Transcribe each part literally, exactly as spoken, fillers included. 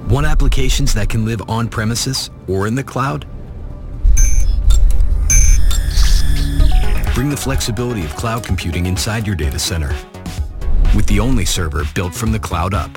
Want applications that can live on premises or in the cloud? Bring the flexibility of cloud computing inside your data center with the only server built from the cloud up.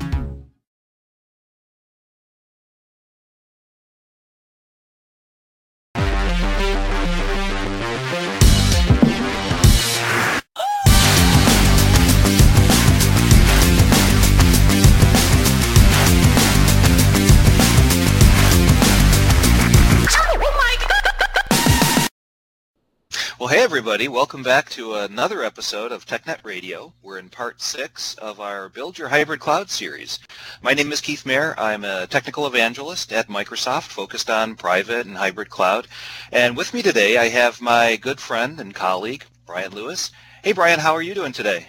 Well, hey everybody, welcome back to another episode of TechNet Radio. We're in part six of our Build Your Hybrid Cloud series. My name is Keith Mayer. I'm a technical evangelist at Microsoft focused on private and hybrid cloud. And with me today I have my good friend and colleague, Brian Lewis. Hey Brian, how are you doing today?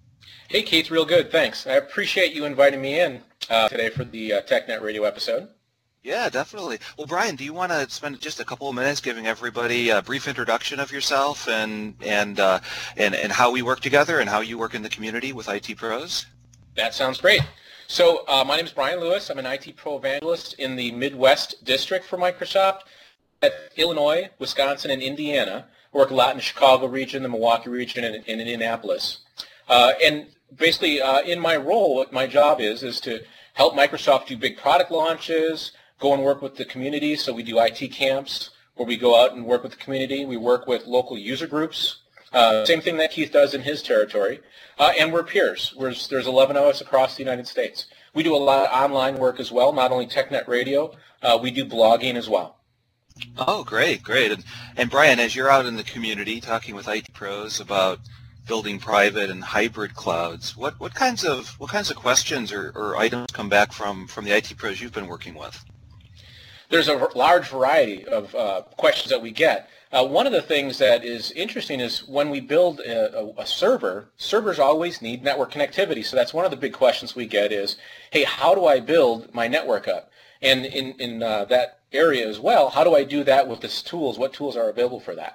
Hey Keith, real good, thanks. I appreciate you inviting me in uh, today for the uh, TechNet Radio episode. Yeah, definitely. Well, Brian, do you want to spend just a couple of minutes giving everybody a brief introduction of yourself and and uh, and and how we work together and how you work in the community with I T pros? That sounds great. So uh, my name is Brian Lewis. I'm an I T pro evangelist in the Midwest district for Microsoft at Illinois, Wisconsin, and Indiana. I work a lot in the Chicago region, the Milwaukee region, and in Indianapolis. Uh, and basically, uh, in my role, what my job is is to help Microsoft do big product launches, go and work with the community. So we do I T camps where we go out and work with the community. We work with local user groups. Uh, same thing that Keith does in his territory. Uh, and we're peers. We're, there's eleven of us across the United States. We do a lot of online work as well, not only TechNet Radio. Uh, we do blogging as well. Oh, great, great. And, and Brian, as you're out in the community talking with I T pros about building private and hybrid clouds, what, what kinds of what kinds of questions or, or items come back from, from the I T pros you've been working with? There's a large variety of uh, questions that we get. Uh, one of the things that is interesting is when we build a, a, a server, servers always need network connectivity. So that's one of the big questions we get is, hey, how do I build my network up? And in, in uh, that area as well, how do I do that with these tools? What tools are available for that?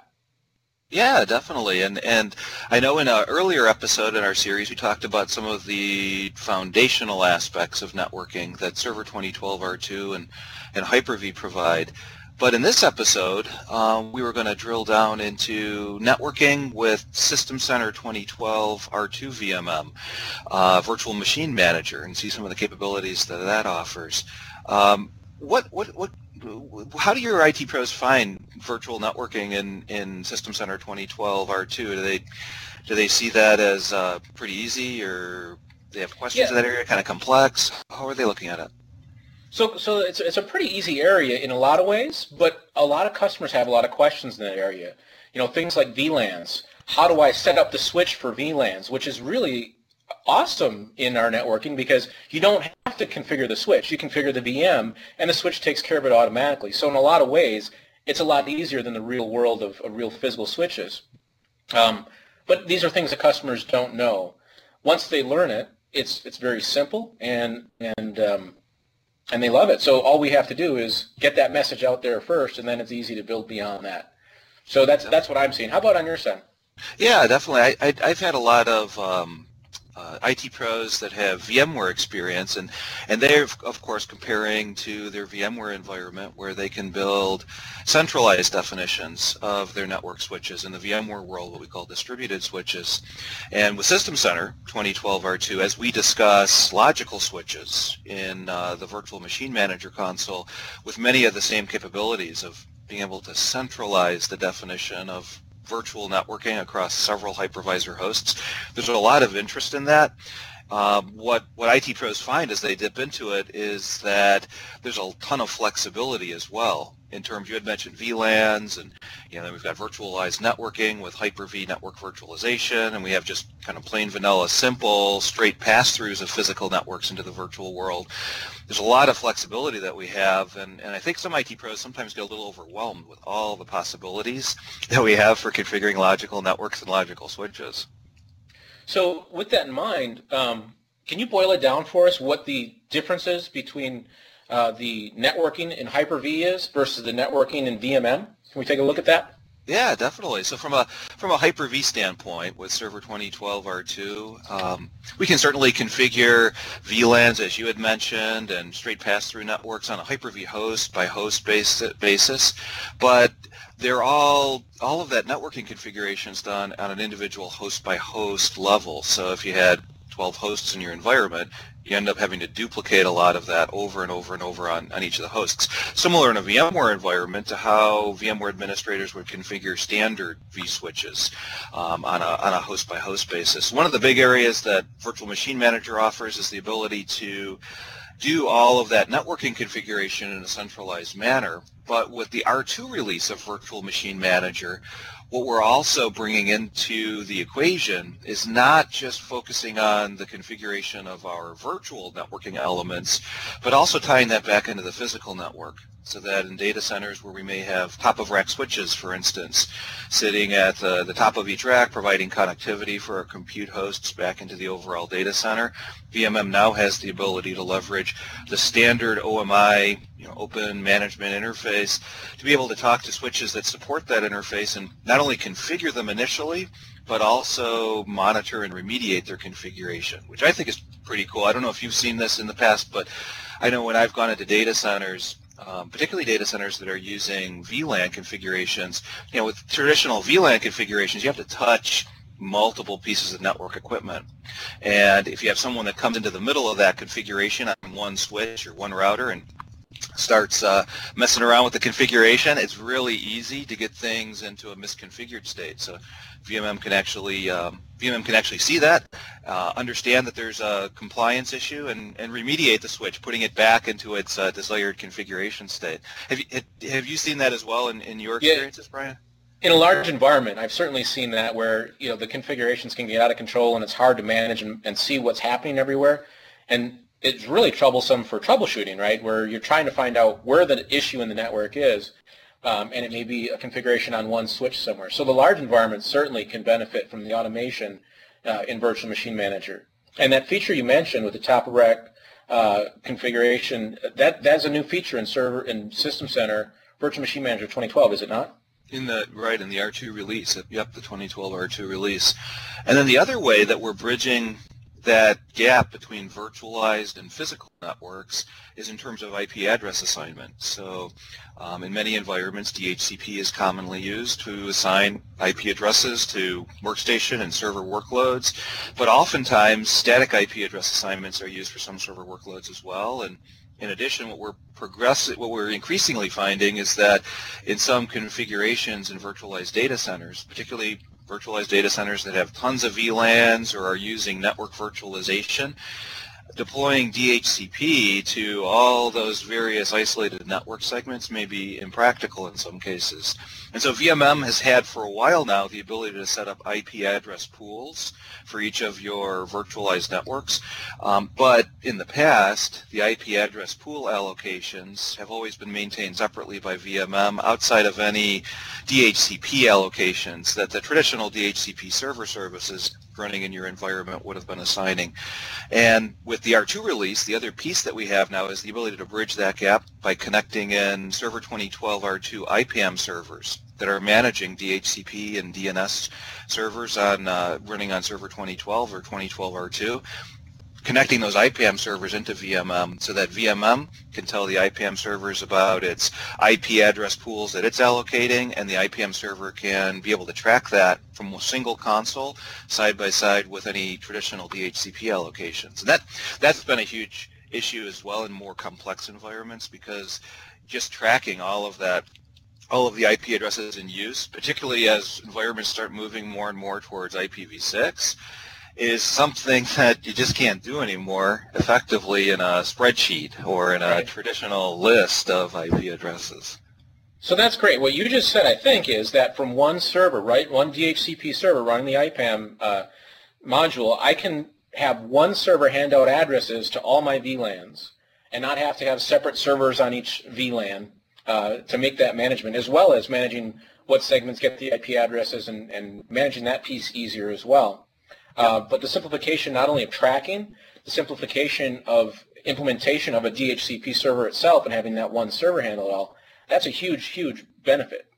Yeah, definitely. And and I know in an earlier episode in our series we talked about some of the foundational aspects of networking that Server twenty twelve R two and, and Hyper-V provide. But in this episode, um, we were going to drill down into networking with System Center twenty twelve R two V M M, uh, Virtual Machine Manager, and see some of the capabilities that that offers. Um, what what what How do your I T pros find virtual networking in, in System Center twenty twelve R two? Do they do they see that as uh, pretty easy, or they have questions Yeah. in that area, kind of complex? How are they looking at it? So, so it's, it's a pretty easy area in a lot of ways, but a lot of customers have a lot of questions in that area. You know, things like V LANs. How do I set up the switch for V LANs, which is really awesome in our networking because you don't have to configure the switch. You configure the V M, and the switch takes care of it automatically. So in a lot of ways, it's a lot easier than the real world of, of real physical switches. Um, but these are things that customers don't know. Once they learn it, it's it's very simple, and and um, and they love it. So all we have to do is get that message out there first, and then it's easy to build beyond that. So that's that's what I'm seeing. How about on your side? Yeah, definitely. I, I, I've had a lot of um, uh, I T pros that have VMware experience, and, and they're, of course, comparing to their VMware environment where they can build centralized definitions of their network switches in the VMware world, what we call distributed switches. And with System Center twenty twelve R two, as we discuss logical switches in uh, the Virtual Machine Manager console with many of the same capabilities of being able to centralize the definition of virtual networking across several hypervisor hosts. There's a lot of interest in that. Um, what what I T pros find as they dip into it is that there's a ton of flexibility as well. In terms, you had mentioned V LANs, and you know, then we've got virtualized networking with Hyper-V network virtualization, and we have just kind of plain vanilla, simple, straight pass-throughs of physical networks into the virtual world. There's a lot of flexibility that we have, and, and I think some I T pros sometimes get a little overwhelmed with all the possibilities that we have for configuring logical networks and logical switches. So with that in mind, um, can you boil it down for us what the differences between uh, the networking in Hyper-V is versus the networking in V M M? Can we take a look at that? Yeah, definitely. So from a from a Hyper-V standpoint with Server twenty twelve R two, um, we can certainly configure V LANs, as you had mentioned, and straight pass-through networks on a Hyper-V host by host base, basis, but they're all all of that networking configuration is done on an individual host by host level. So if you had twelve hosts in your environment, you end up having to duplicate a lot of that over and over and over on, on each of the hosts. Similar in a VMware environment to how VMware administrators would configure standard vSwitches um, on a, on a host-by-host basis. One of the big areas that Virtual Machine Manager offers is the ability to do all of that networking configuration in a centralized manner. But with the R two release of Virtual Machine Manager, what we're also bringing into the equation is not just focusing on the configuration of our virtual networking elements, but also tying that back into the physical network, so that in data centers where we may have top-of-rack switches, for instance, sitting at the, the top of each rack, providing connectivity for our compute hosts back into the overall data center, V M M now has the ability to leverage the standard O M I, you know, open management interface to be able to talk to switches that support that interface and not only configure them initially, but also monitor and remediate their configuration, which I think is pretty cool. I don't know if you've seen this in the past, but I know when I've gone into data centers, um, particularly data centers that are using V LAN configurations, you know, with traditional V LAN configurations, you have to touch multiple pieces of network equipment. And if you have someone that comes into the middle of that configuration on one switch or one router and starts uh, messing around with the configuration, it's really easy to get things into a misconfigured state. So V M M can actually um, V M M can actually see that, uh, understand that there's a compliance issue, and, and remediate the switch, putting it back into its uh, desired configuration state. Have you have you seen that as well in, in your experiences, yeah. Brian? In a large environment, I've certainly seen that where, you know, the configurations can get out of control and it's hard to manage and, and see what's happening everywhere. And it's really troublesome for troubleshooting, right, where you're trying to find out where the issue in the network is, um, and it may be a configuration on one switch somewhere. So the large environment certainly can benefit from the automation uh, in Virtual Machine Manager. And that feature you mentioned with the top-of-rack uh, configuration, that that's a new feature in server in System Center Virtual Machine Manager twenty twelve, is it not? In the right in the R two release, yep, the twenty twelve R two release. And then the other way that we're bridging that gap between virtualized and physical networks is in terms of I P address assignment. So um, in many environments, D H C P is commonly used to assign I P addresses to workstation and server workloads, but oftentimes static I P address assignments are used for some server workloads as well. And in addition, what we're progress what we're increasingly finding is that in some configurations in virtualized data centers, particularly virtualized data centers that have tons of V LANs or are using network virtualization, deploying D H C P to all those various isolated network segments may be impractical in some cases. And so V M M has had for a while now the ability to set up I P address pools for each of your virtualized networks. Um, but in the past, the I P address pool allocations have always been maintained separately by V M M outside of any D H C P allocations that the traditional D H C P server services running in your environment would have been assigning. And with the R two release, the other piece that we have now is the ability to bridge that gap by connecting in Server twenty twelve R two I P A M servers that are managing D H C P and D N S servers on uh, running on Server twenty twelve or twenty twelve R two, connecting those I P A M servers into V M M so that V M M can tell the I P A M servers about its I P address pools that it's allocating, and the I P A M server can be able to track that from a single console side by side with any traditional D H C P allocations. And that, that's been a huge issue as well in more complex environments, because just tracking all of that all of the I P addresses in use, particularly as environments start moving more and more towards I P v six, is something that you just can't do anymore effectively in a spreadsheet or in a right. traditional list of I P addresses. So that's great. What you just said, I think, is that from one server, right, one D H C P server running the I P A M uh, module, I can have one server hand out addresses to all my V LANs and not have to have separate servers on each V LAN uh, to make that management, as well as managing what segments get the I P addresses and, and managing that piece easier as well. Uh, but the simplification not only of tracking, the simplification of implementation of a D H C P server itself and having that one server handle it all, that's a huge, huge benefit.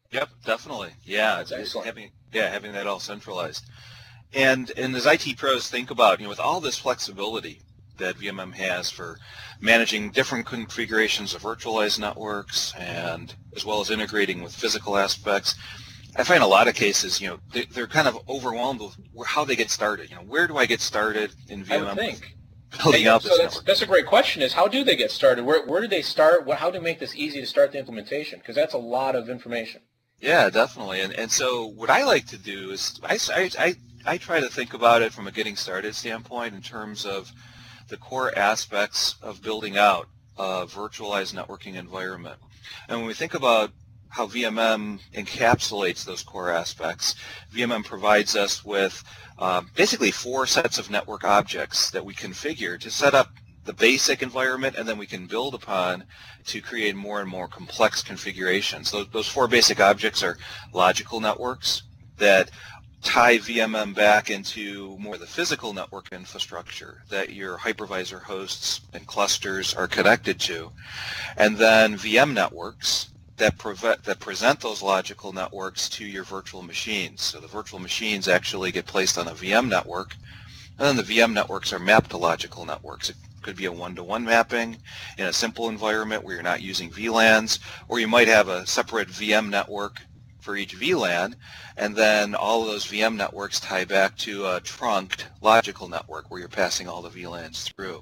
Yep, definitely. Yeah, That's excellent. having yeah having that all centralized. And and as I T pros think about, you know, with all this flexibility that V M M has for managing different configurations of virtualized networks and as well as integrating with physical aspects, I find a lot of cases, you know, they, they're kind of overwhelmed with where, how they get started. You know, where do I get started in I V M M would think. building Yeah, out so this that's, network? that's a great question is how do they get started? Where, where do they start? What, how do they make this easy to start the implementation? Because that's a lot of information. Yeah, definitely. And and so what I like to do is I, I, I, I try to think about it from a getting started standpoint in terms of the core aspects of building out a virtualized networking environment. And when we think about how V M M encapsulates those core aspects, V M M provides us with um, basically four sets of network objects that we configure to set up the basic environment, and then we can build upon to create more and more complex configurations. Those, those four basic objects are logical networks that tie V M M back into more of the physical network infrastructure that your hypervisor hosts and clusters are connected to, and then V M networks that, prevent, that present those logical networks to your virtual machines. So the virtual machines actually get placed on a V M network, and then the V M networks are mapped to logical networks. It could be a one-to-one mapping in a simple environment where you're not using V LANs, or you might have a separate V M network for each V LAN, and then all of those V M networks tie back to a trunked logical network where you're passing all the V LANs through.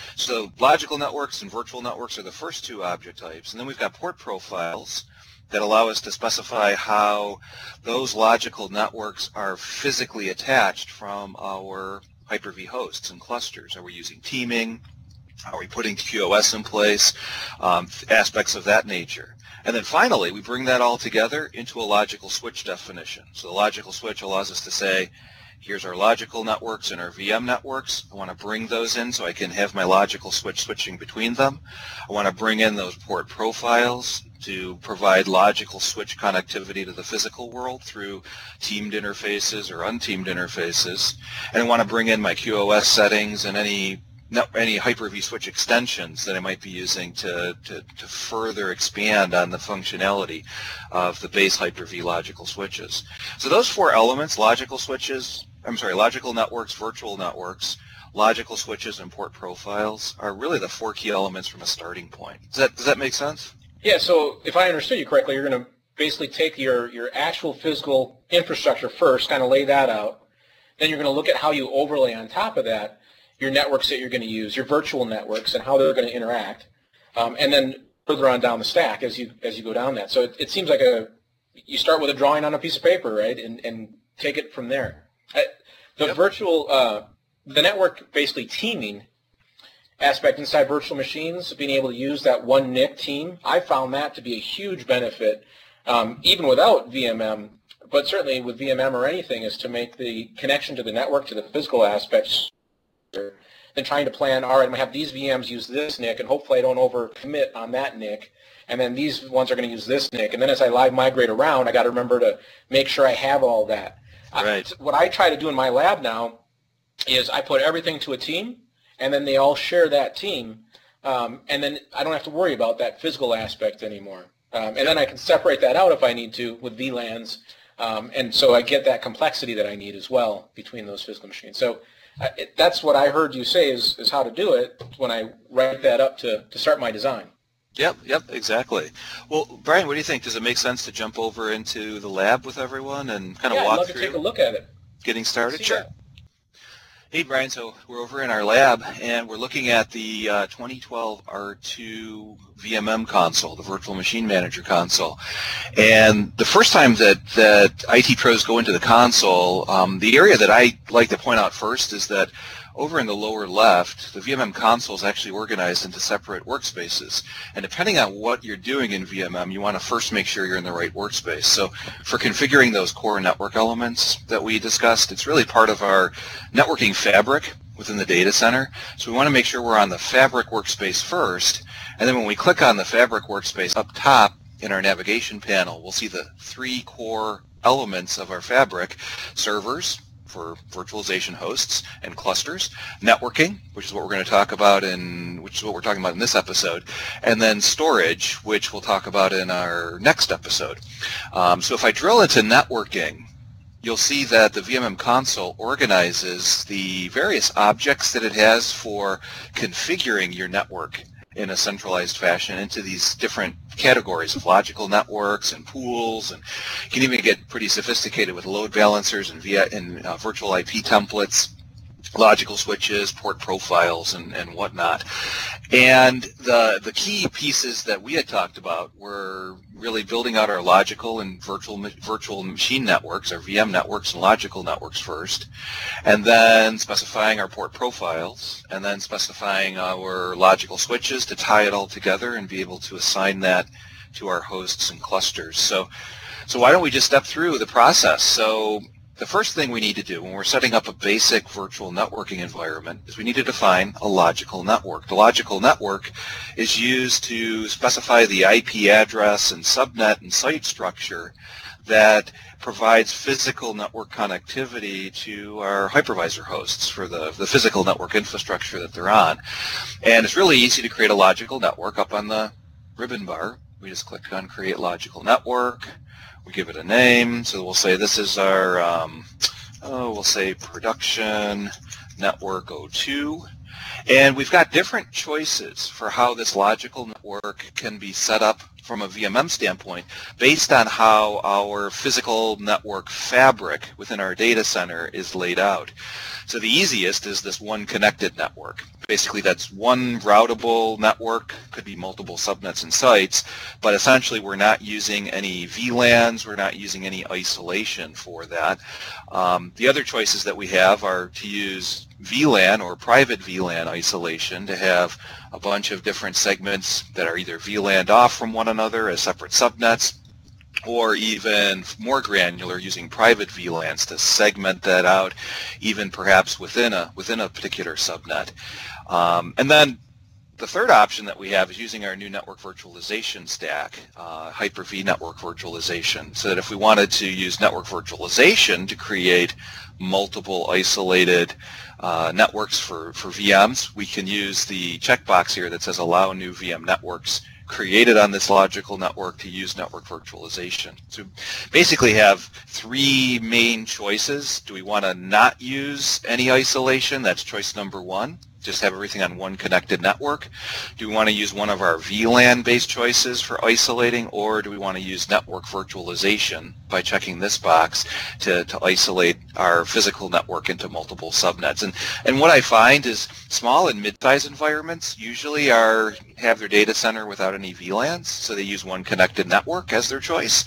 So logical networks and virtual networks are the first two object types, and then we've got port profiles that allow us to specify how those logical networks are physically attached from our Hyper-V hosts and clusters. Are we using teaming? Are we putting Q o S in place? Um, aspects of that nature. And then finally, we bring that all together into a logical switch definition. So the logical switch allows us to say, here's our logical networks and our V M networks. I want to bring those in so I can have my logical switch switching between them. I want to bring in those port profiles to provide logical switch connectivity to the physical world through teamed interfaces or unteamed interfaces. And I want to bring in my Q o S settings and any any Hyper-V switch extensions that I might be using to, to, to further expand on the functionality of the base Hyper-V logical switches. So those four elements, logical switches, I'm sorry, logical networks, virtual networks, logical switches, and port profiles are really the four key elements from a starting point. Does that, does that make sense? Yeah, so if I understood you correctly, you're going to basically take your, your actual physical infrastructure first, kind of lay that out. Then you're going to look at how you overlay on top of that your networks that you're going to use, your virtual networks, and how they're going to interact, um, and then further on down the stack as you as you go down that. So it, it seems like a you start with a drawing on a piece of paper, right, and and take it from there. I, the yep. virtual, uh, the network basically teaming aspect inside virtual machines, being able to use that one N I C team, I found that to be a huge benefit, um, even without V M M, but certainly with V M M or anything, is to make the connection to the network, to the physical aspects, than trying to plan, all right, I'm going to have these V Ms use this N I C, and hopefully I don't overcommit on that N I C, and then these ones are going to use this N I C, and then as I live migrate around, I got to remember to make sure I have all that. Right. I, what I try to do in my lab now is I put everything to a team, and then they all share that team, um, and then I don't have to worry about that physical aspect anymore. Um, and then I can separate that out if I need to with V LANs, um, and so I get that complexity that I need as well between those physical machines. So uh, it, that's what I heard you say is, is how to do it when I write that up to, to start my design. Yep, yep, exactly. Well, Brian, what do you think? Does it make sense to jump over into the lab with everyone and kind of yeah, walk I'd love through to take a look at it. Getting started? See Sure. that. Hey, Brian, so we're over in our lab, and we're looking at the uh, twenty twelve R two V M M console, the Virtual Machine Manager console. And the first time that, that I T pros go into the console, um, the area that I like to point out first is that over in the lower left, the V M M console is actually organized into separate workspaces. And depending on what you're doing in V M M, you want to first make sure you're in the right workspace. So for configuring those core network elements that we discussed, it's really part of our networking fabric within the data center. So we want to make sure we're on the fabric workspace first. And then when we click on the fabric workspace up top in our navigation panel, we'll see the three core elements of our fabric: servers, for virtualization hosts and clusters, networking, which is what we're going to talk about in, which is what we're talking about in this episode, and then storage, which we'll talk about in our next episode. Um, so if I drill into networking, you'll see that the V M M console organizes the various objects that it has for configuring your network in a centralized fashion into these different categories of logical networks and pools, and you can even get pretty sophisticated with load balancers and, via, and uh, virtual I P templates, logical switches, port profiles, and, and whatnot. And the the key pieces that we had talked about were really building out our logical and virtual virtual machine networks, our V M networks and logical networks first, and then specifying our port profiles, and then specifying our logical switches to tie it all together and be able to assign that to our hosts and clusters. So, so why don't we just step through the process? So the first thing we need to do when we're setting up a basic virtual networking environment is we need to define a logical network. The logical network is used to specify the I P address and subnet and site structure that provides physical network connectivity to our hypervisor hosts for the, the physical network infrastructure that they're on. And it's really easy to create a logical network. Up on the ribbon bar, we just click on Create Logical Network. We give it a name, so we'll say this is our, um, oh, we'll say Production Network oh two. And we've got different choices for how this logical network can be set up from a V M M standpoint based on how our physical network fabric within our data center is laid out. So the easiest is this one connected network. Basically, that's one routable network, could be multiple subnets and sites, but essentially we're not using any V LANs, we're not using any isolation for that. Um, the other choices that we have are to use V LAN or private V LAN isolation, to have a bunch of different segments that are either V LANed off from one another as separate subnets, or even more granular, using private V LANs to segment that out, even perhaps within a within a particular subnet. Um, and then the third option that we have is using our new network virtualization stack, uh, Hyper-V Network Virtualization, so that if we wanted to use network virtualization to create multiple isolated uh, networks for, for V Ms, we can use the checkbox here that says Allow New V M Networks created on this logical network to use network virtualization. So basically have three main choices. Do we want to not use any isolation? That's choice number one. Just have everything on one connected network. Do we want to use one of our V LAN based choices for isolating, or do we want to use network virtualization by checking this box to, to isolate our physical network into multiple subnets? And and what I find is small and mid-sized environments usually are have their data center without any V LANs, so they use one connected network as their choice.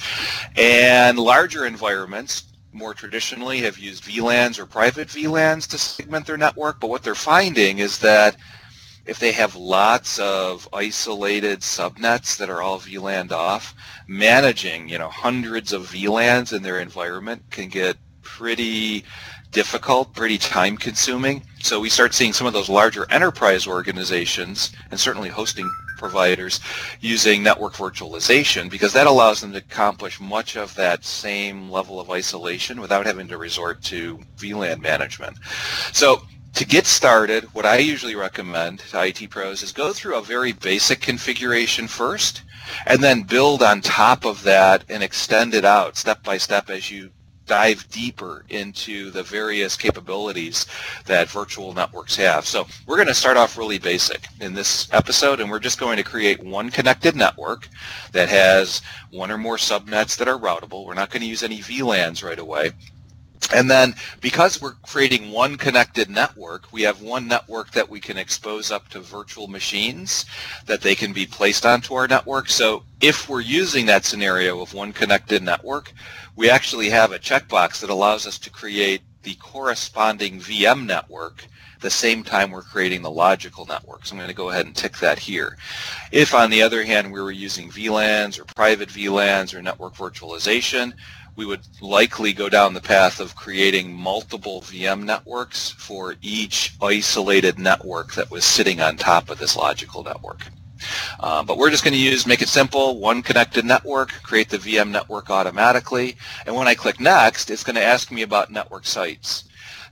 And larger environments more traditionally have used V LANs or private V LANs to segment their network, but what they're finding is that if they have lots of isolated subnets that are all V LANed off, managing, you know, hundreds of V LANs in their environment can get pretty difficult, pretty time consuming. So we start seeing some of those larger enterprise organizations, and certainly hosting providers, using network virtualization, because that allows them to accomplish much of that same level of isolation without having to resort to V LAN management. So to get started, what I usually recommend to I T pros is go through a very basic configuration first, and then build on top of that and extend it out step by step as you dive deeper into the various capabilities that virtual networks have. So we're going to start off really basic in this episode, and we're just going to create one connected network that has one or more subnets that are routable. We're not going to use any V LANs right away. And then because we're creating one connected network, we have one network that we can expose up to virtual machines that they can be placed onto our network. So if we're using that scenario of one connected network, we actually have a checkbox that allows us to create the corresponding V M network the same time we're creating the logical network. So I'm going to go ahead and tick that here. If, on the other hand, we were using V LANs or private V LANs or network virtualization, we would likely go down the path of creating multiple V M networks for each isolated network that was sitting on top of this logical network. Uh, but we're just going to use, make it simple, one connected network, create the V M network automatically, and when I click Next, it's going to ask me about network sites.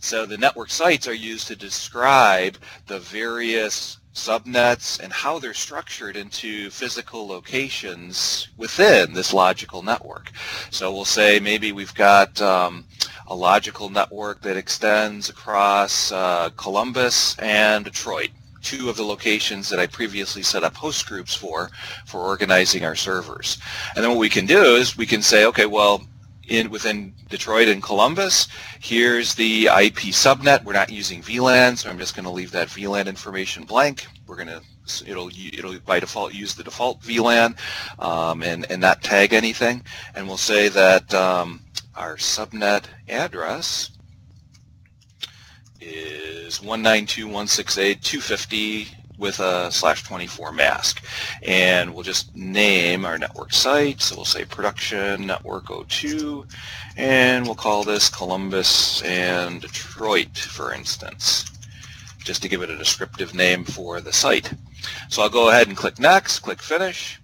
So the network sites are used to describe the various subnets and how they're structured into physical locations within this logical network. So we'll say maybe we've got um, a logical network that extends across uh, Columbus and Detroit, two of the locations that I previously set up host groups for, for organizing our servers. And then what we can do is we can say, okay, well, in within Detroit and Columbus, here's the I P subnet. We're not using V LAN, so I'm just going to leave that V LAN information blank. We're going to it'll it'll by default use the default V LAN um, and and not tag anything. And we'll say that um, our subnet address is one ninety-two dot one sixty-eight dot two fifty with a slash twenty-four mask, and we'll just name our network site. So we'll say production network oh two, and we'll call this Columbus and Detroit, for instance, just to give it a descriptive name for the site. So I'll go ahead and click next, click finish,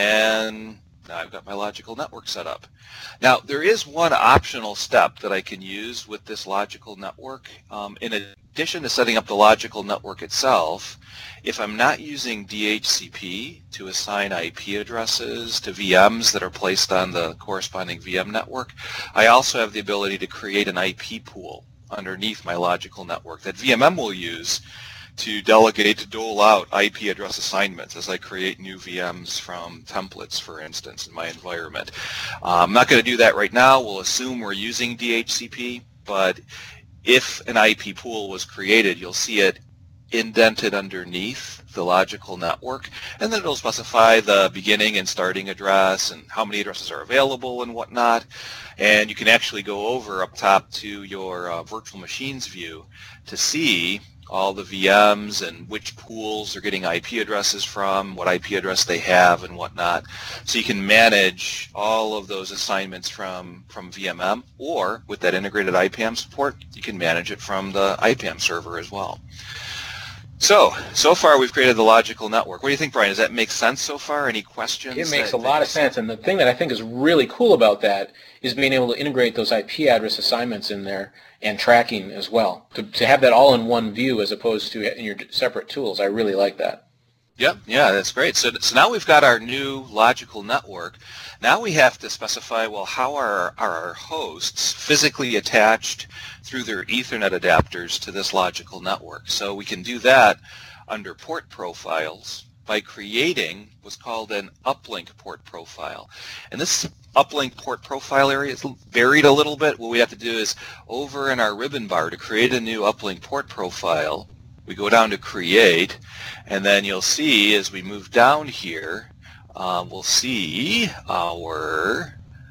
and now I've got my logical network set up. Now there is one optional step that I can use with this logical network. Um, in addition to setting up the logical network itself, if I'm not using D H C P to assign I P addresses to V Ms that are placed on the corresponding V M network, I also have the ability to create an I P pool underneath my logical network that V M M will use to delegate, to dole out I P address assignments as I create new V Ms from templates, for instance, in my environment. Uh, I'm not going to do that right now. We'll assume we're using D H C P, but if an I P pool was created, you'll see it indented underneath the logical network, and then it'll specify the beginning and starting address and how many addresses are available and whatnot. And you can actually go over up top to your uh, virtual machines view to see all the V Ms and which pools they're getting I P addresses from, what I P address they have, and whatnot. So you can manage all of those assignments from, from V M M, or with that integrated I P A M support, you can manage it from the I P A M server as well. So, so far we've created the logical network. What do you think, Brian? Does that make sense so far? Any questions? It makes that, a lot of sense, and the thing that I think is really cool about that is being able to integrate those I P address assignments in there and tracking as well. To, to have that all in one view as opposed to in your separate tools, I really like that. Yep, yeah, that's great. So, so now we've got our new logical network. Now we have to specify, well, how are, are our hosts physically attached through their Ethernet adapters to this logical network? So we can do that under port profiles by creating what's called an uplink port profile. And this uplink port profile area is buried a little bit. What we have to do is over in our ribbon bar to create a new uplink port profile, we go down to create, and then you'll see as we move down here, uh, we'll see our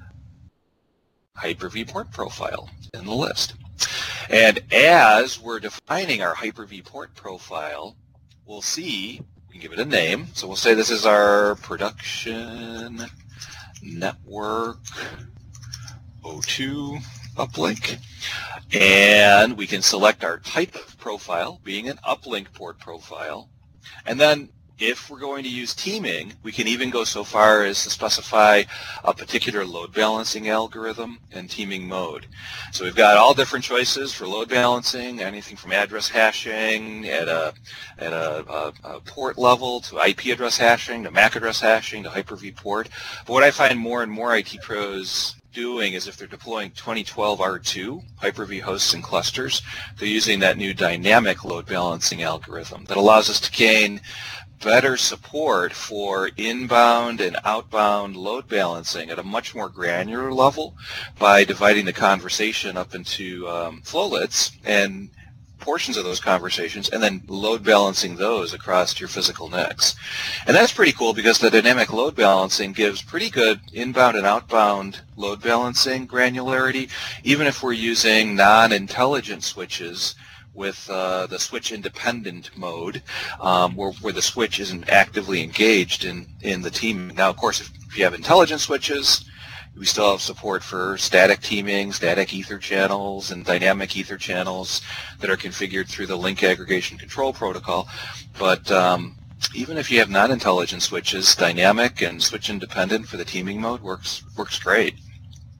Hyper-V port profile in the list. And as we're defining our Hyper-V port profile, we'll see, we can give it a name. So we'll say this is our production network oh two uplink. And we can select our type of profile, being an uplink port profile. And then if we're going to use teaming, we can even go so far as to specify a particular load balancing algorithm and teaming mode. So we've got all different choices for load balancing, anything from address hashing at a, at a, a, a port level to I P address hashing to M A C address hashing to Hyper-V port. But what I find more and more I T pros doing is if they're deploying twenty twelve R two Hyper-V hosts and clusters, they're using that new dynamic load balancing algorithm that allows us to gain better support for inbound and outbound load balancing at a much more granular level by dividing the conversation up into um, flowlets and portions of those conversations and then load balancing those across your physical N I Cs. And that's pretty cool because the dynamic load balancing gives pretty good inbound and outbound load balancing granularity, even if we're using non-intelligent switches with uh, the switch independent mode, um, where, where the switch isn't actively engaged in, in the team. Now, of course, if, if you have intelligent switches, we still have support for static teaming, static ether channels, and dynamic ether channels that are configured through the link aggregation control protocol. But um, even if you have non-intelligent switches, dynamic and switch independent for the teaming mode works works great.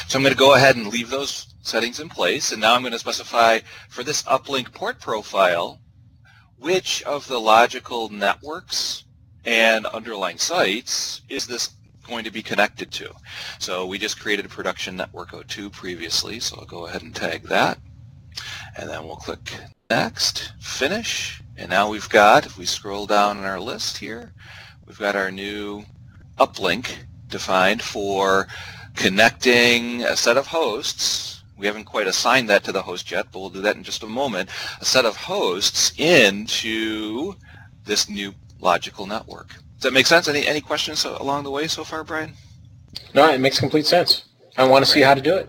So I'm going to go ahead and leave those settings in place, and now I'm going to specify for this uplink port profile which of the logical networks and underlying sites is this going to be connected to. So we just created a production network zero two previously, so I'll go ahead and tag that, and then we'll click next, finish, and now we've got, if we scroll down in our list here, we've got our new uplink defined for connecting a set of hosts. We haven't quite assigned that to the host yet, but we'll do that in just a moment. A set of hosts into this new logical network. Does that make sense? Any any questions along the way so far, Brian? No, it makes complete sense. I want to see how to do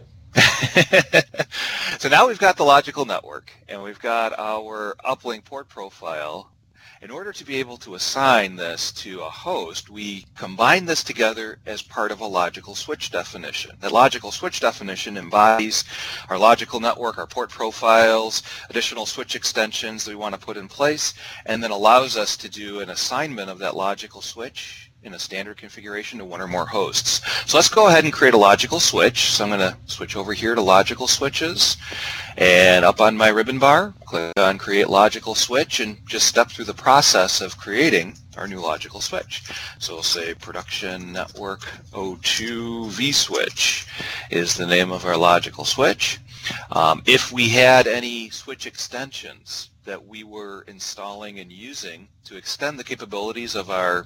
it. So now we've got the logical network, and we've got our uplink port profile. In order to be able to assign this to a host, we combine this together as part of a logical switch definition. The logical switch definition embodies our logical network, our port profiles, additional switch extensions that we want to put in place, and then allows us to do an assignment of that logical switch in a standard configuration to one or more hosts. So let's go ahead and create a logical switch. So I'm going to switch over here to logical switches, and up on my ribbon bar, click on create logical switch, and just step through the process of creating our new logical switch. So we'll say production network zero two vSwitch is the name of our logical switch. Um, if we had any switch extensions that we were installing and using to extend the capabilities of our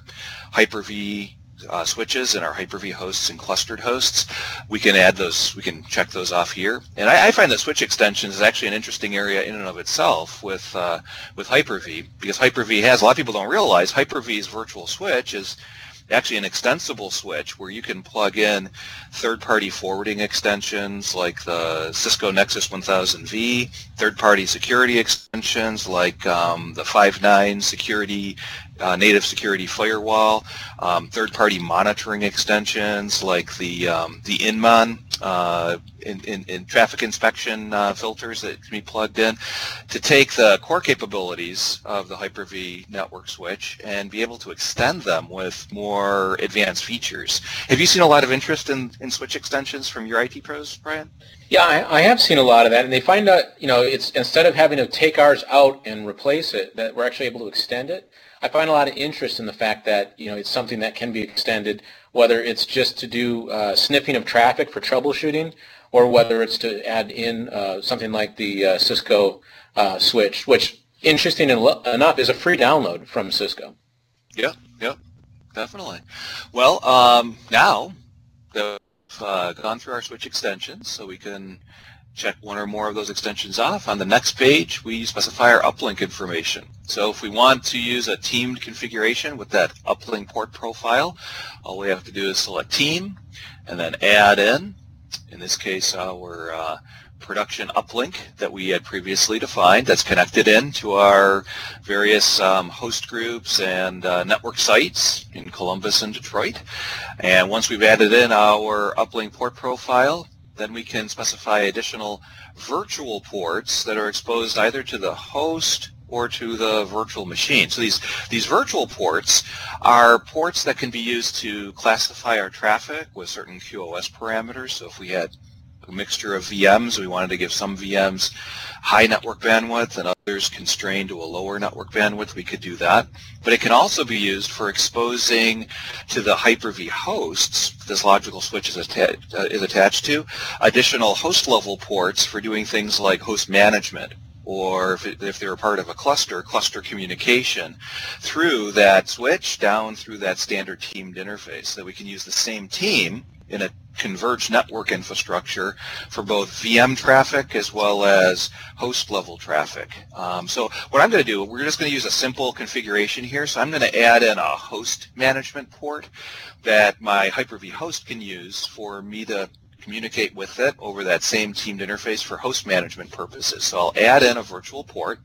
Hyper-V uh, switches and our Hyper-V hosts and clustered hosts, we can add those, we can check those off here. And I, I find that switch extensions is actually an interesting area in and of itself with uh, with Hyper-V, because Hyper-V has, a lot of people don't realize, Hyper-V's virtual switch is actually an extensible switch where you can plug in third-party forwarding extensions like the Cisco Nexus one thousand V, third-party security extensions like um, the five nine security, uh, native security firewall, um, third-party monitoring extensions like the um, the Inmon uh, in, in, in traffic inspection uh, filters that can be plugged in to take the core capabilities of the Hyper-V network switch and be able to extend them with more advanced features. Have you seen a lot of interest in, in switch extensions from your I T pros, Brian? Yeah, I, I have seen a lot of that, and they find out, you know, it's instead of having to take ours out and replace it, that we're actually able to extend it. I find a lot of interest in the fact that, you know, it's something that can be extended, whether it's just to do uh, sniffing of traffic for troubleshooting, or whether it's to add in uh, something like the uh, Cisco uh, switch, which, interesting enough, is a free download from Cisco. Yeah, yeah, definitely. Well, um, now that we've uh, gone through our switch extensions, so we can check one or more of those extensions off. On the next page, we specify our uplink information. So if we want to use a teamed configuration with that uplink port profile, all we have to do is select team and then add in, in this case, our uh, production uplink that we had previously defined that's connected in to our various um, host groups and uh, network sites in Columbus and Detroit. And once we've added in our uplink port profile, then we can specify additional virtual ports that are exposed either to the host or to the virtual machine. So these, these virtual ports are ports that can be used to classify our traffic with certain Q o S parameters. So if we had a mixture of V Ms, we wanted to give some V Ms high network bandwidth and others constrained to a lower network bandwidth, we could do that. But it can also be used for exposing to the Hyper-V hosts this logical switch is, atta uh, is attached to additional host level ports for doing things like host management, or if, it, if they're a part of a cluster, cluster communication through that switch down through that standard teamed interface, so that we can use the same team in a converged network infrastructure for both V M traffic as well as host level traffic. Um, so what I'm going to do, we're just going to use a simple configuration here. So I'm going to add in a host management port that my Hyper-V host can use for me to communicate with it over that same teamed interface for host management purposes. So I'll add in a virtual port,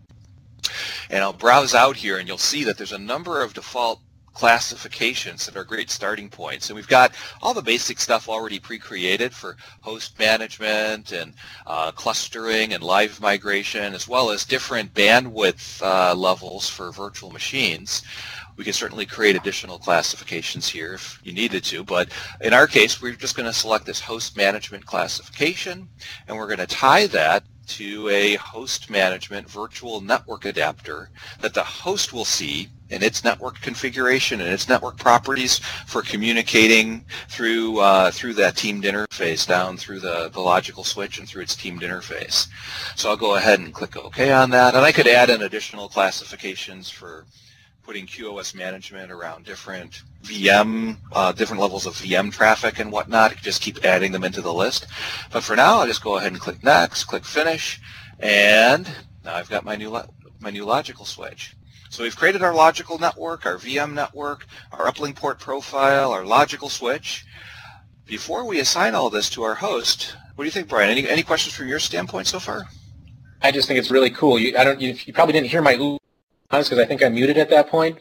and I'll browse out here, and you'll see that there's a number of default classifications that are great starting points. And we've got all the basic stuff already pre-created for host management and uh, clustering and live migration, as well as different bandwidth uh, levels for virtual machines. We can certainly create additional classifications here if you needed to, but in our case, we're just going to select this host management classification, and we're going to tie that to a host management virtual network adapter that the host will see in its network configuration and its network properties for communicating through uh, through that teamed interface down through the, the logical switch and through its teamed interface. So I'll go ahead and click OK on that, and I could add in additional classifications for putting Q O S management around different V M, uh, different levels of V M traffic and whatnot. Just keep adding them into the list. But for now, I'll just go ahead and click Next, click Finish, and now I've got my new my new logical switch. So we've created our logical network, our V M network, our uplink port profile, our logical switch. Before we assign all this to our host, what do you think, Brian? Any any questions from your standpoint so far? I just think it's really cool. You, I don't. You, you probably didn't hear my ooh because I think I muted at that point.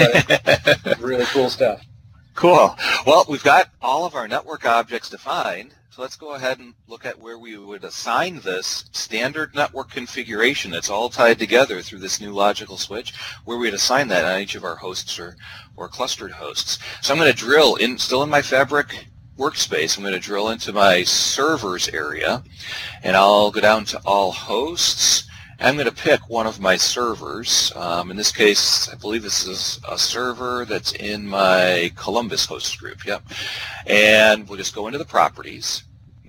But really cool stuff. Cool. Well, we've got all of our network objects defined. So let's go ahead and look at where we would assign this standard network configuration that's all tied together through this new logical switch, where we'd assign that on each of our hosts or, or clustered hosts. So I'm going to drill in, still in my Fabric workspace, I'm going to drill into my servers area, and I'll go down to all hosts. I'm going to pick one of my servers. Um, in this case, I believe this is a server that's in my Columbus host group. Yep. And we'll just go into the properties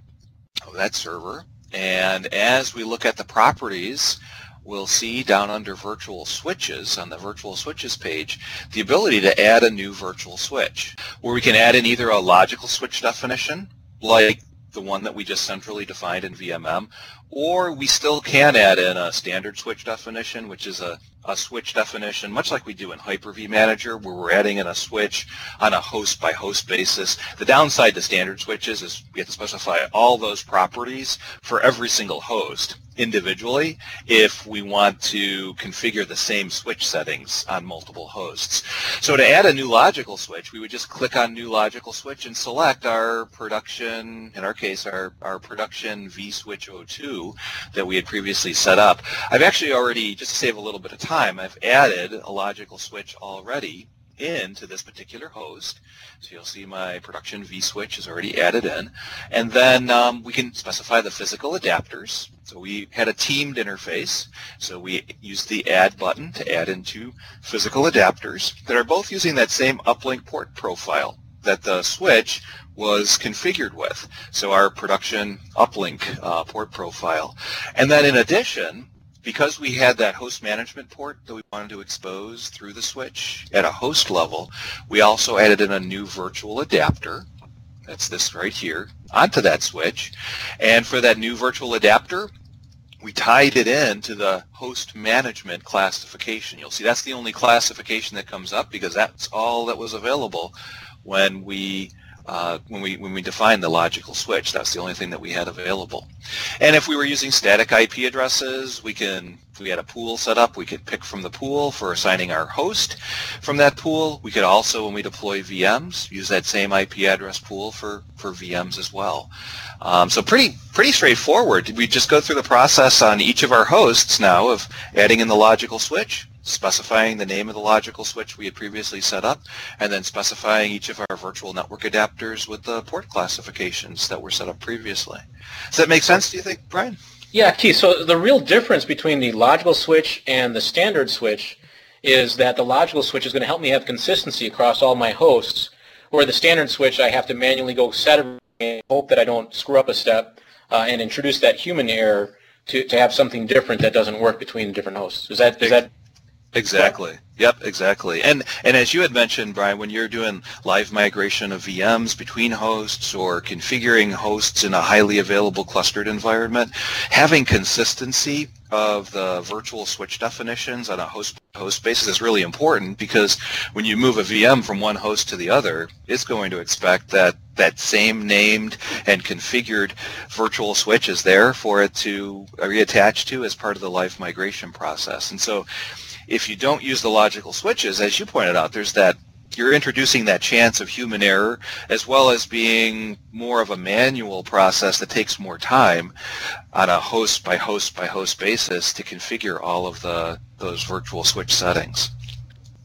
of that server. And as we look at the properties, we'll see down under virtual switches on the virtual switches page the ability to add a new virtual switch, where we can add in either a logical switch definition, like the one that we just centrally defined in V M M, or we still can add in a standard switch definition, which is a, a switch definition, much like we do in Hyper-V Manager, where we're adding in a switch on a host-by-host basis. The downside to standard switches is we have to specify all those properties for every single host individually if we want to configure the same switch settings on multiple hosts. So to add a new logical switch, we would just click on New Logical Switch and select our production, in our case, our, our production vSwitch zero two that we had previously set up. I've actually already, just to save a little bit of time, I've added a logical switch already into this particular host. So you'll see my production vSwitch is already added in. And then um, we can specify the physical adapters. So we had a teamed interface. So we used the Add button to add into physical adapters that are both using that same uplink port profile that the switch was configured with. So our production uplink uh, port profile. And then in addition, because we had that host management port that we wanted to expose through the switch at a host level, we also added in a new virtual adapter, that's this right here, onto that switch. And for that new virtual adapter, we tied it in to the host management classification. You'll see that's the only classification that comes up because that's all that was available when we Uh, when we when we defined the logical switch. That's the only thing that we had available. And if we were using static I P addresses, we can, if we had a pool set up, we could pick from the pool for assigning our host from that pool. We could also, when we deploy V Ms, use that same I P address pool for, for V Ms as well. Um, so pretty pretty straightforward. We just go through the process on each of our hosts now of adding in the logical switch, specifying the name of the logical switch we had previously set up, and then specifying each of our virtual network adapters with the port classifications that were set up previously. Does that make sense, do you think, Brian? Yeah, Keith, so the real difference between the logical switch and the standard switch is that the logical switch is going to help me have consistency across all my hosts, where the standard switch I have to manually go set everything and hope that I don't screw up a step uh, and introduce that human error to, to have something different that doesn't work between different hosts. Is that, is that Exactly. Yep, exactly. And and as you had mentioned, Brian, when you're doing live migration of V Ms between hosts or configuring hosts in a highly available clustered environment, having consistency of the virtual switch definitions on a host host basis is really important, because when you move a V M from one host to the other, it's going to expect that that same named and configured virtual switch is there for it to reattach to as part of the live migration process. And so if you don't use the logical switches, as you pointed out, there's that, you're introducing that chance of human error, as well as being more of a manual process that takes more time on a host by host by host basis to configure all of the those virtual switch settings.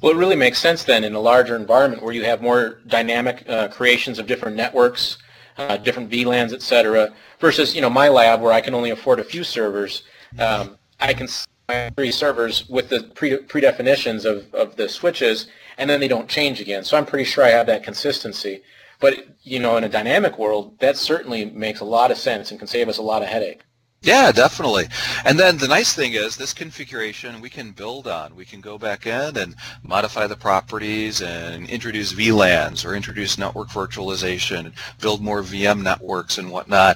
Well, it really makes sense then in a larger environment where you have more dynamic uh, creations of different networks, uh, different V LANs, et cetera, versus, you know, my lab where I can only afford a few servers. Um, I can set my three servers with the pre predefinitions of, of the switches, and then they don't change again. So I'm pretty sure I have that consistency. But, you know, in a dynamic world, that certainly makes a lot of sense and can save us a lot of headache. Yeah, definitely. And then the nice thing is this configuration we can build on. We can go back in and modify the properties and introduce V LANs or introduce network virtualization, build more V M networks and whatnot,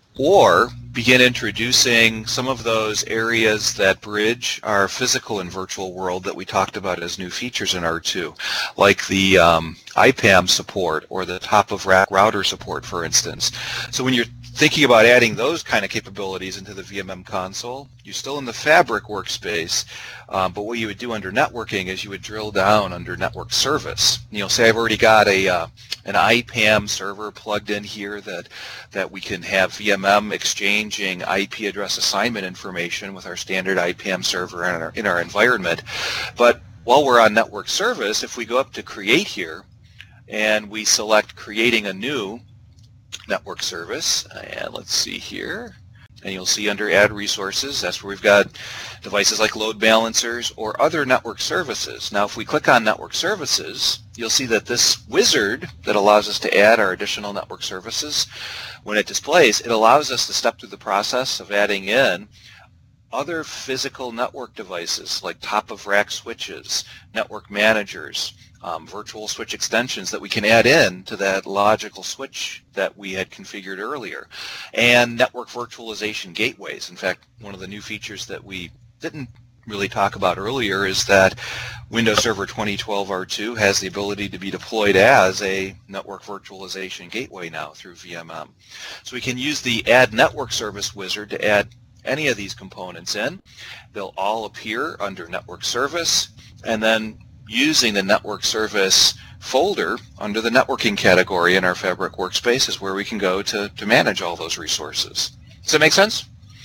or begin introducing some of those areas that bridge our physical and virtual world that we talked about as new features in R two, like the um, I PAM support or the top-of-rack router support, for instance. So when you're thinking about adding those kind of capabilities into the V M M console, you're still in the Fabric workspace, um, but what you would do under networking is you would drill down under network service. You know, say I've already got a uh, an I PAM server plugged in here that that we can have V M M exchanging I P address assignment information with our standard I PAM server in our, in our environment. But while we're on network service, if we go up to create here and we select creating a new network service, and let's see here, and you'll see under add resources, that's where we've got devices like load balancers or other network services. Now if we click on network services, you'll see that this wizard that allows us to add our additional network services, when it displays, it allows us to step through the process of adding in other physical network devices like top-of-rack switches, network managers, um, virtual switch extensions that we can add in to that logical switch that we had configured earlier, and network virtualization gateways. In fact, one of the new features that we didn't really talk about earlier is that Windows Server twenty twelve R two has the ability to be deployed as a network virtualization gateway now through V M M. So we can use the Add Network Service wizard to add any of these components in. They'll all appear under Network Service, and then using the Network Service folder under the networking category in our Fabric workspace is where we can go to, to manage all those resources. Does that make sense?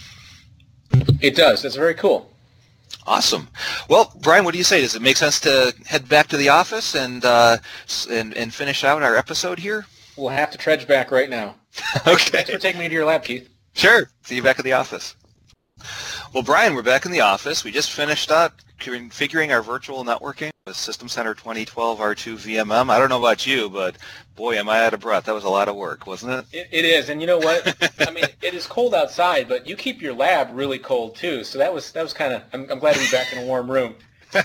It does. That's very cool. Awesome. Well, Brian, what do you say? Does it make sense to head back to the office and uh, and, and finish out our episode here? We'll have to trudge back right now. Okay. Thanks for taking me to your lab, Keith. Sure. See you back at the office. Well, Brian, we're back in the office. We just finished up configuring our virtual networking with System Center twenty twelve R two V M M. I don't know about you, but boy, am I out of breath. That was a lot of work, wasn't it? It, it is, and you know what? I mean, it is cold outside, but you keep your lab really cold too. So that was that was kind of. I'm, I'm glad to be back in a warm room.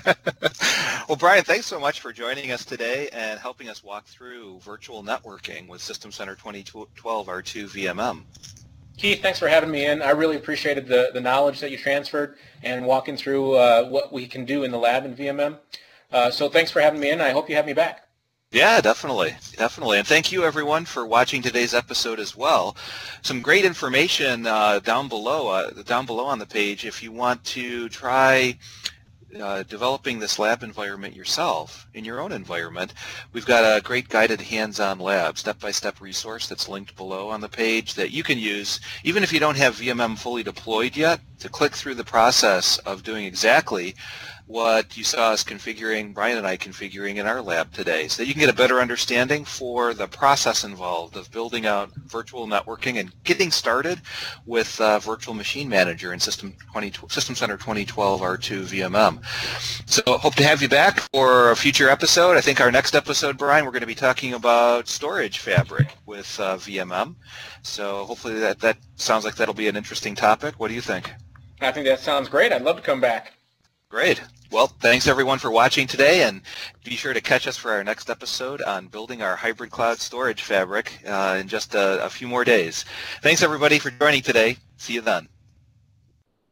Well, Brian, thanks so much for joining us today and helping us walk through virtual networking with System Center twenty twelve R two V M M. Keith, thanks for having me in. I really appreciated the, the knowledge that you transferred and walking through uh, what we can do in the lab in V M M. Uh, so thanks for having me in. I hope you have me back. Yeah, definitely. Definitely. And thank you, everyone, for watching today's episode as well. Some great information uh, down below, uh, down below on the page if you want to try Uh, developing this lab environment yourself in your own environment. We've got a great guided hands-on lab, step-by-step resource that's linked below on the page that you can use even if you don't have V M M fully deployed yet to click through the process of doing exactly what you saw us configuring, Brian and I configuring in our lab today, so that you can get a better understanding for the process involved of building out virtual networking and getting started with uh, Virtual Machine Manager and System, twenty, System Center twenty twelve R two V M M. So hope to have you back for a future episode. I think our next episode, Brian, we're going to be talking about storage fabric with uh, V M M. So hopefully that, that sounds like that'll be an interesting topic. What do you think? I think that sounds great. I'd love to come back. Great. Well, thanks everyone for watching today, and be sure to catch us for our next episode on building our hybrid cloud storage fabric uh, in just a, a few more days. Thanks everybody for joining today. See you then.